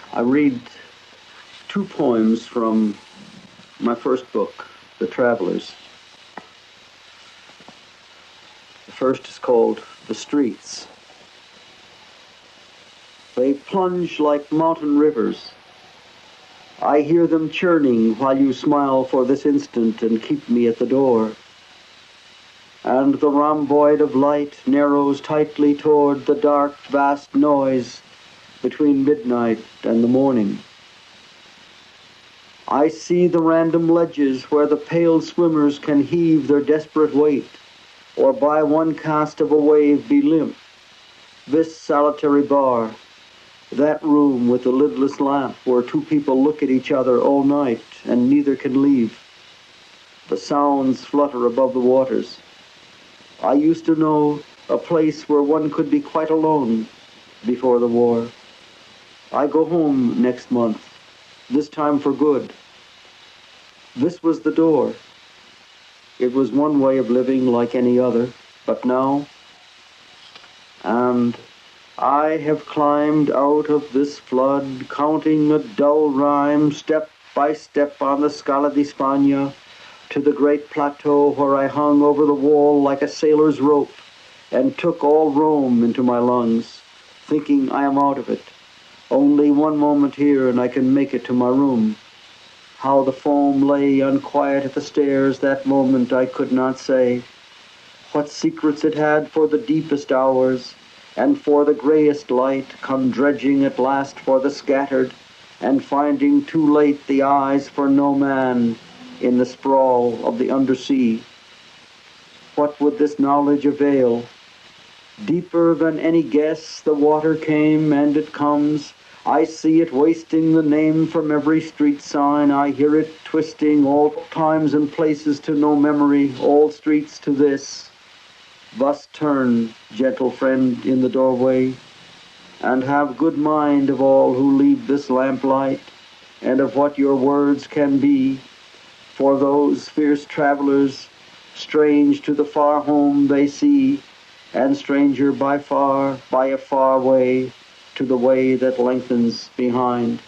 I read two poems from my first book, The Travelers. The first is called The Streets. They plunge like mountain rivers. I hear them churning while you smile for this instant and keep me at the door. And the rhomboid of light narrows tightly toward the dark, vast noise between midnight and the morning. I see the random ledges where the pale swimmers can heave their desperate weight, or by one cast of a wave be limp. This solitary bar, that room with the lidless lamp where two people look at each other all night and neither can leave. The sounds flutter above the waters. I used to know a place where one could be quite alone before the war. I go home next month, this time for good. This was the door. It was one way of living like any other, but now, and I have climbed out of this flood, counting a dull rhyme step by step on the Scala di Spagna to the great plateau where I hung over the wall like a sailor's rope and took all Rome into my lungs, thinking I am out of it. Only one moment here and I can make it to my room. How the foam lay unquiet at the stairs that moment I could not say. What secrets it had for the deepest hours, and for the grayest light, come dredging at last for the scattered, and finding too late the eyes for no man in the sprawl of the undersea. What would this knowledge avail? Deeper than any guess the water came, and it comes. I see it wasting the name from every street sign. I hear it twisting all times and places to no memory, all streets to this. Thus turn, gentle friend in the doorway, and have good mind of all who leave this lamplight, and of what your words can be, for those fierce travelers, strange to the far home they see, and stranger by far, by a far way, to the way that lengthens behind.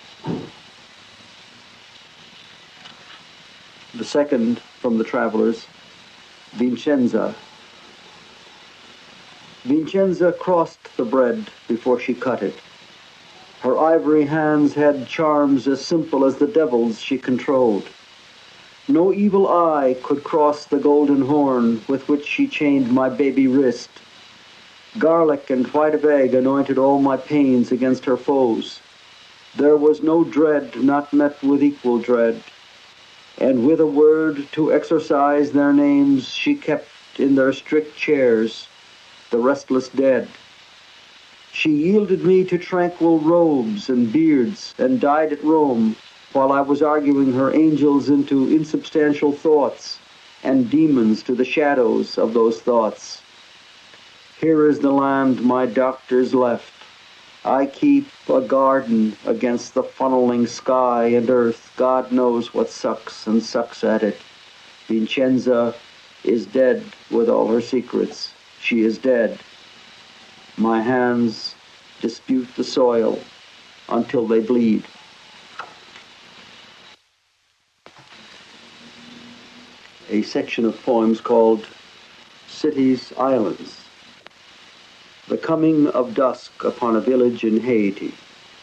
The second from the Travelers, Vincenza. Vincenza crossed the bread before she cut it. Her ivory hands had charms as simple as the devil's she controlled. No evil eye could cross the golden horn with which she chained my baby wrist. Garlic and white of egg anointed all my pains against her foes. There was no dread not met with equal dread, and with a word to exorcise their names she kept in their strict chairs the restless dead. She yielded me to tranquil robes and beards and died at Rome while I was arguing her angels into insubstantial thoughts and demons to the shadows of those thoughts. Here is the land my doctors left. I keep a garden against the funneling sky and earth. God knows what sucks and sucks at it. Vincenza is dead with all her secrets. She is dead. My hands dispute the soil until they bleed. A section of poems called Cities, Islands. The coming of dusk upon a village in Haiti.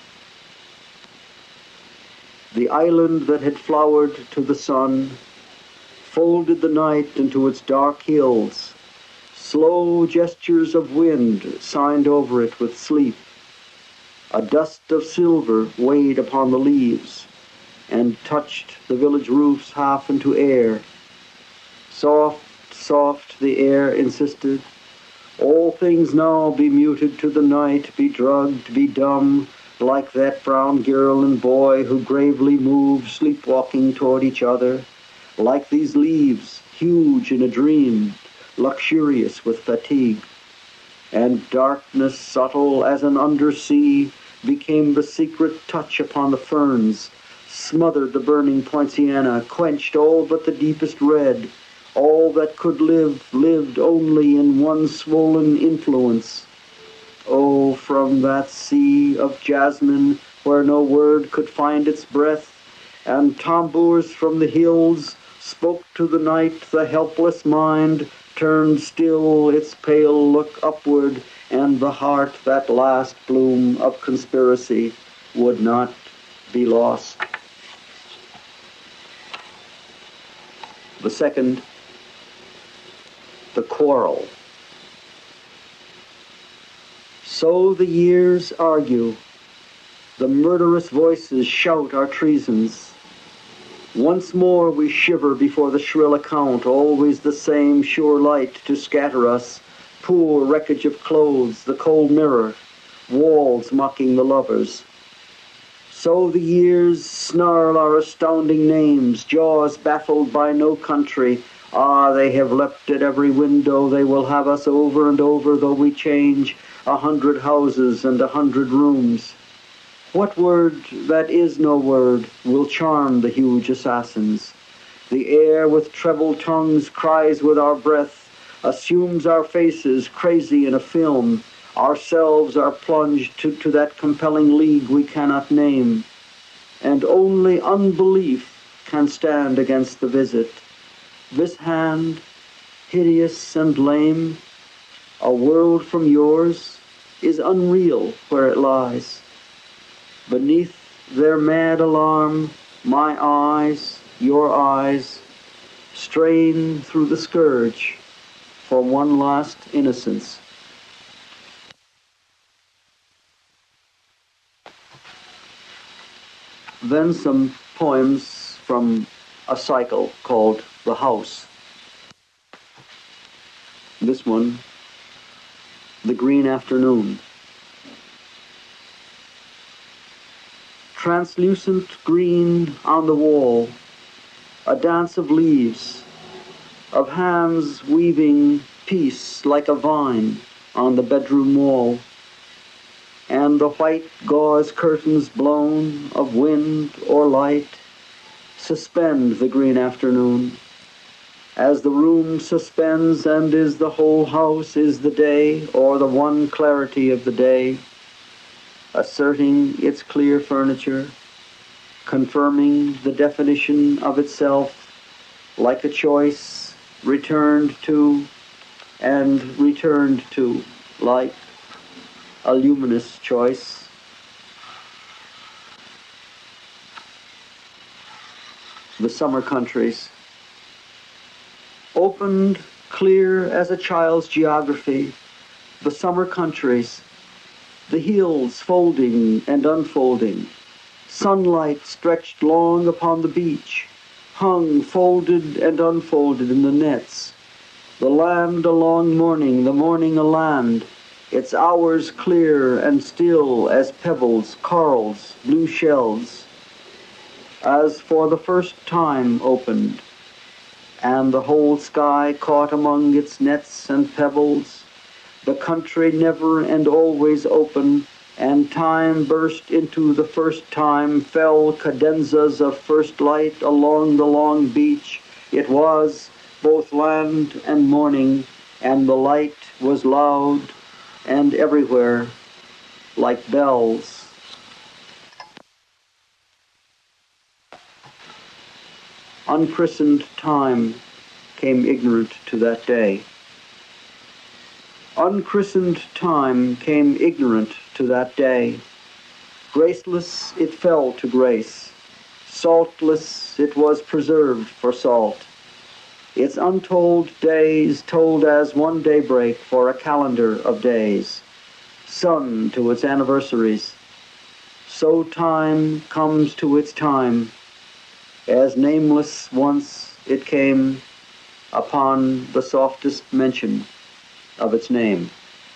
The island that had flowered to the sun folded the night into its dark hills. Slow gestures of wind signed over it with sleep. A dust of silver weighed upon the leaves and touched the village roofs half into air. Soft, soft, the air insisted. All things now be muted to the night, be drugged, be dumb, like that brown girl and boy who gravely move, sleepwalking toward each other, like these leaves, huge in a dream, luxurious with fatigue. And darkness, subtle as an undersea, became the secret touch upon the ferns, smothered the burning poinciana, quenched all but the deepest red. All that could live, lived only in one swollen influence. Oh, from that sea of jasmine where no word could find its breath, and tambours from the hills spoke to the night. The helpless mind turned still its pale look upward, and the heart, that last bloom of conspiracy, would not be lost. The second, the quarrel. So the years argue, the murderous voices shout our treasons. Once more we shiver before the shrill account, always the same sure light to scatter us, poor wreckage of clothes, the cold mirror, walls mocking the lovers. So the years snarl our astounding names, jaws baffled by no country. Ah, they have leapt at every window, they will have us over and over, though we change 100 houses and 100 rooms. What word that is no word will charm the huge assassins? The air with treble tongues cries with our breath, assumes our faces crazy in a film. Ourselves are plunged to that compelling league we cannot name, and only unbelief can stand against the visit. This hand, hideous and lame, a world from yours, is unreal where it lies. Beneath their mad alarm, my eyes, your eyes, strain through the scourge for one last innocence. Then some poems from a cycle called The House. This one, The Green Afternoon. Translucent green on the wall, a dance of leaves, of hands weaving peace like a vine on the bedroom wall, and the white gauze curtains blown of wind or light suspend the green afternoon. As the room suspends, and is the whole house, is the day, or the one clarity of the day, asserting its clear furniture, confirming the definition of itself, like a choice returned to and returned to, like a luminous choice. The summer countries, opened clear as a child's geography, the summer countries, the hills folding and unfolding, sunlight stretched long upon the beach, hung folded and unfolded in the nets, the land a long morning, the morning a land, its hours clear and still as pebbles, corals, blue shells, as for the first time opened, and the whole sky caught among its nets and pebbles, the country never and always open, and time burst into the first time, fell cadenzas of first light along the long beach. It was both land and morning, and the light was loud and everywhere, like bells. Unchristened time came ignorant to that day. Unchristened time came ignorant to that day. Graceless it fell to grace. Saltless it was preserved for salt. Its untold days told as one daybreak for a calendar of days. Sun to its anniversaries. So time comes to its time. As nameless once it came upon the softest mention of its name.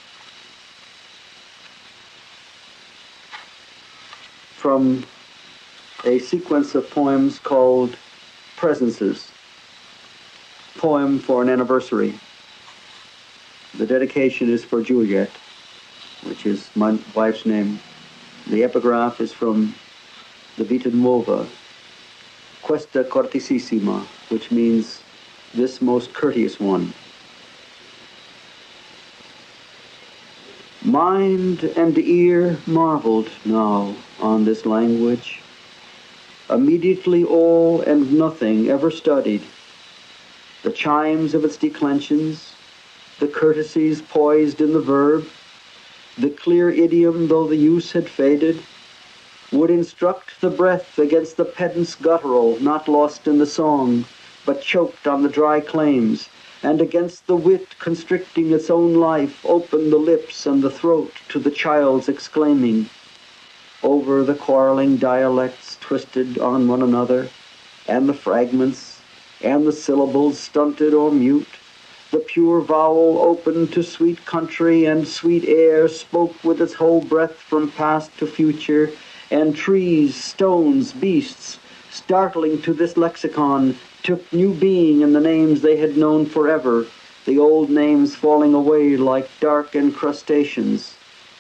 From a sequence of poems called Presences, poem for an anniversary. The dedication is for Juliet, which is my wife's name. The epigraph is from the Vita Nuova, Questa Cortesissima, which means this most courteous one. Mind and ear marveled now on this language. Immediately all and nothing ever studied. The chimes of its declensions, the courtesies poised in the verb, the clear idiom though the use had faded, would instruct the breath against the pedant's guttural, not lost in the song, but choked on the dry claims, and against the wit constricting its own life, open the lips and the throat to the child's exclaiming. Over the quarreling dialects twisted on one another, and the fragments, and the syllables stunted or mute, the pure vowel open to sweet country and sweet air spoke with its whole breath from past to future, and trees, stones, beasts, startling to this lexicon, took new being in the names they had known forever, the old names falling away like dark encrustations.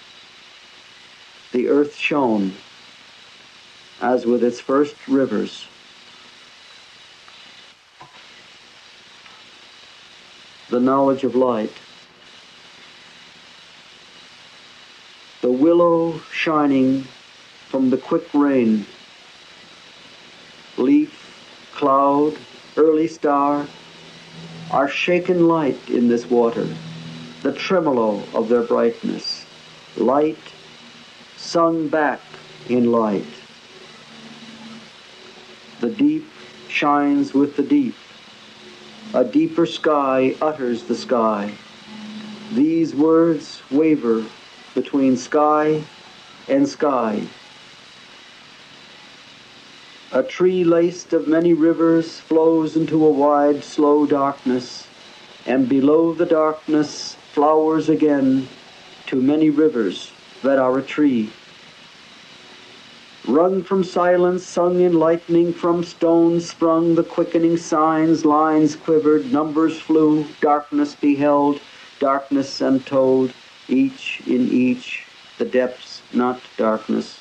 The earth shone, as with its first rivers. The knowledge of light. The willow shining from the quick rain. Leaf, cloud, early star are shaken light in this water, the tremolo of their brightness. Light sung back in light. The deep shines with the deep. A deeper sky utters the sky. These words waver between sky and sky. A tree laced of many rivers flows into a wide, slow darkness, and below the darkness flowers again to many rivers that are a tree. Run from silence, sung in lightning, from stones sprung the quickening signs, lines quivered, numbers flew, darkness beheld, darkness and told, each in each, the depths, not darkness.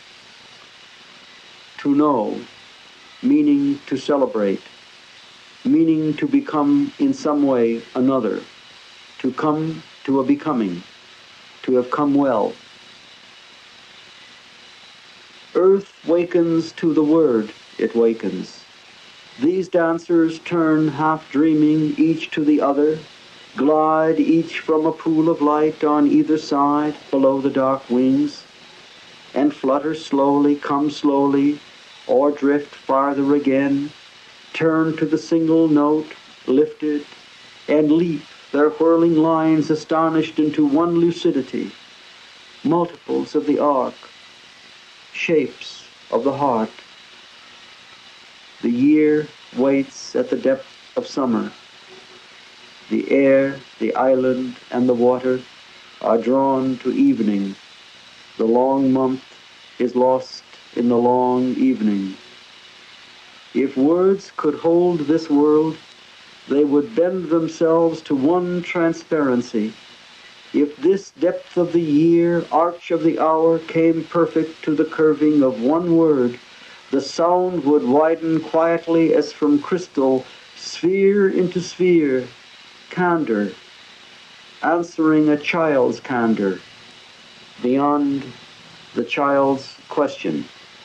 To know, meaning to celebrate, meaning to become in some way another, to come to a becoming, to have come well. Earth wakens to the word, it wakens. These dancers turn half dreaming, each to the other, glide each from a pool of light on either side below the dark wings, and flutter slowly, come slowly, or drift farther again, turn to the single note, lifted, and leap their whirling lines astonished into one lucidity, multiples of the arc, shapes of the heart. The year waits at the depth of summer. The air, the island, and the water are drawn to evening. The long month is lost in the long evening. If words could hold this world, they would bend themselves to one transparency. If this depth of the year, arch of the hour, came perfect to the curving of one word, the sound would widen quietly as from crystal, sphere into sphere, candor, answering a child's candor, beyond the child's question.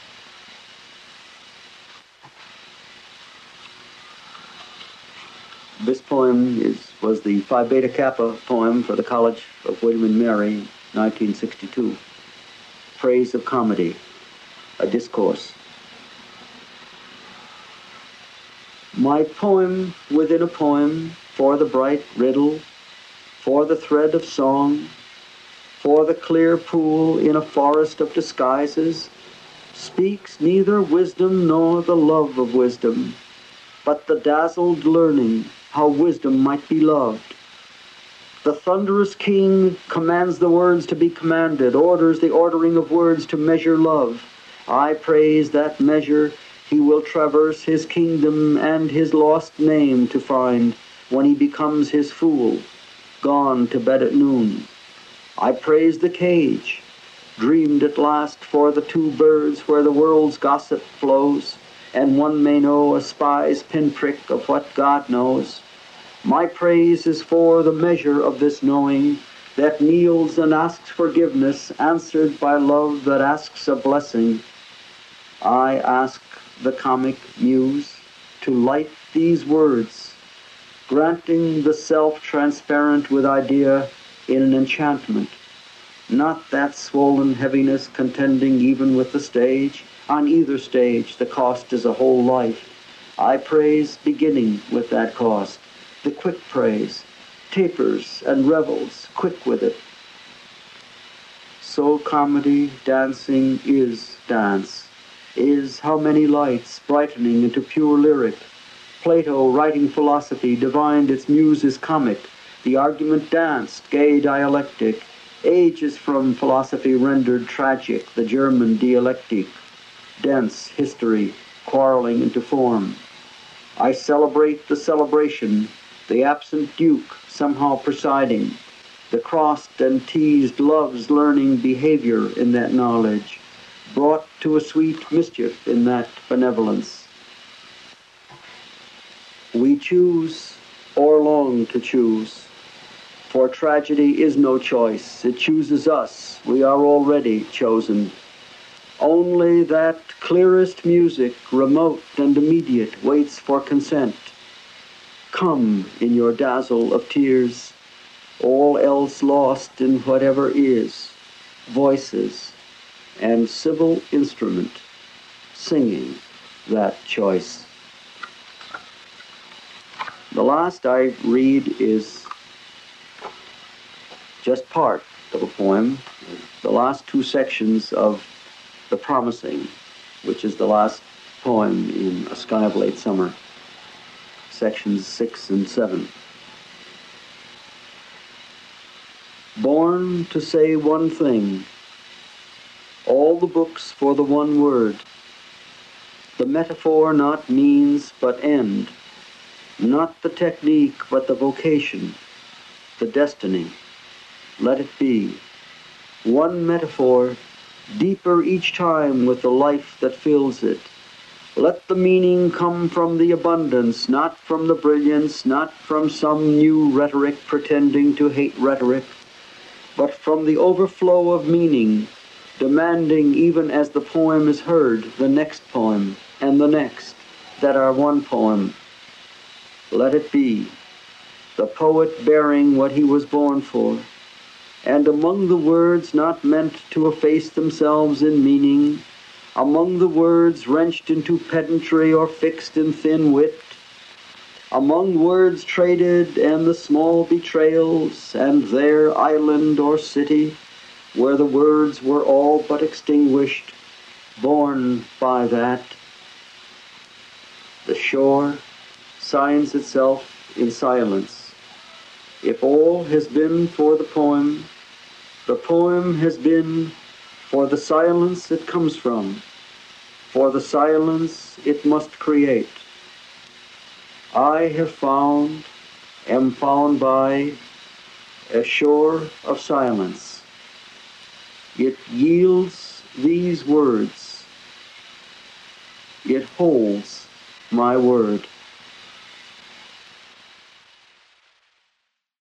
This poem was the Phi Beta Kappa poem for the College of William and Mary, 1962. Praise of Comedy, a discourse. My poem within a poem, for the bright riddle, for the thread of song, for the clear pool in a forest of disguises, speaks neither wisdom nor the love of wisdom, but the dazzled learning how wisdom might be loved. The thunderous king commands the words to be commanded, orders the ordering of words to measure love. I praise that measure he will traverse his kingdom and his lost name to find when he becomes his fool, gone to bed at noon. I praise the cage, dreamed at last for the two birds where the world's gossip flows, and one may know a spy's pinprick of what God knows. My praise is for the measure of this knowing, that kneels and asks forgiveness, answered by love that asks a blessing, I ask the comic muse to light these words, granting the self transparent with idea in an enchantment, not that swollen heaviness contending even with the stage. On either stage the cost is a whole life. I praise beginning with that cost, the quick praise, tapers and revels quick with it. So comedy, dancing is dance, is how many lights brightening into pure lyric. Plato, writing philosophy, divined its muse is comic, the argument danced, gay dialectic, ages from philosophy rendered tragic, the German dialectic, dense history, quarreling into form. I celebrate the celebration, the absent duke somehow presiding, the crossed and teased love's learning behavior in that knowledge, brought to a sweet mischief in that benevolence. We choose or long to choose, for tragedy is no choice. It chooses us. We are already chosen. Only that clearest music, remote and immediate, waits for consent. Come in your dazzle of tears, all else lost in whatever is, voices and civil instrument, singing that choice. The last I read is just part of a poem, the last two sections of The Promising, which is the last poem in A Sky of Late Summer, sections 6 and 7. Born to say one thing, all the books for the one word, the metaphor not means but end, not the technique but the vocation, the destiny. Let it be. One metaphor, deeper each time with the life that fills it. Let the meaning come from the abundance, not from the brilliance, not from some new rhetoric pretending to hate rhetoric, but from the overflow of meaning, demanding even as the poem is heard, the next poem and the next, that are one poem. Let it be. The poet bearing what he was born for, and among the words not meant to efface themselves in meaning, among the words wrenched into pedantry or fixed in thin wit, among words traded and the small betrayals, and their island or city, where the words were all but extinguished, born by that, the shore signs itself in silence. If all has been for the poem has been for the silence it comes from, for the silence it must create. I have found, am found by, a shore of silence. It yields these words. It holds my word.